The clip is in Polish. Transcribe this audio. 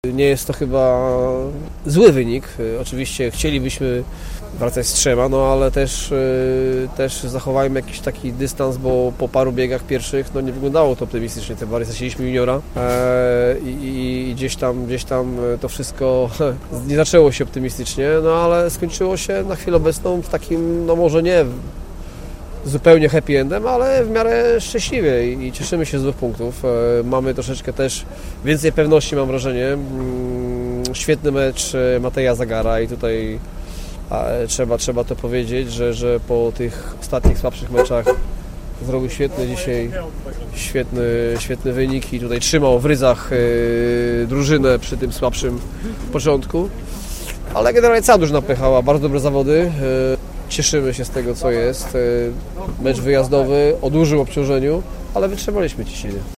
Nie jest to chyba zły wynik. Oczywiście chcielibyśmy wracać z 3, no ale też zachowajmy jakiś taki dystans, bo po paru biegach pierwszych nie wyglądało to optymistycznie. Tym bardziej straciliśmy juniora i gdzieś tam to wszystko nie zaczęło się optymistycznie, ale skończyło się na chwilę obecną w takim, może nie zupełnie happy endem, ale w miarę szczęśliwie i cieszymy się z 2 punktów. Mamy troszeczkę też więcej pewności, mam wrażenie. Świetny mecz Mateja Zagara i tutaj trzeba to powiedzieć, że po tych ostatnich słabszych meczach zrobił świetny wynik i tutaj trzymał w ryzach drużynę przy tym słabszym początku. Ale generalnie cała drużyna pojechała, bardzo dobre zawody. Cieszymy się z tego, co jest. Mecz wyjazdowy o dużym obciążeniu, ale wytrzymaliśmy ci silnie.